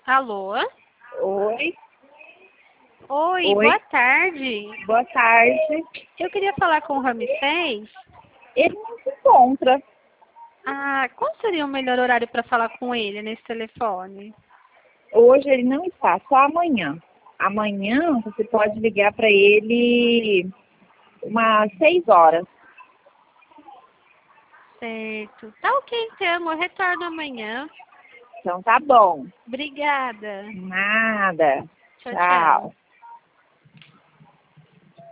Alô? Oi, Oi, oi, boa tarde. boa tarde. Eu queria falar com o Ramsés. Ele não se encontra. Ah, qual seria o melhor horário para falar com ele nesse telefone? Hoje ele não está, só amanhã. Amanhã você pode ligar para ele umas 6 horas. Certo. Tá ok, então. Eu retorno amanhã. Então tá bom. Obrigada. Nada. Tchau, tchau. Tchau.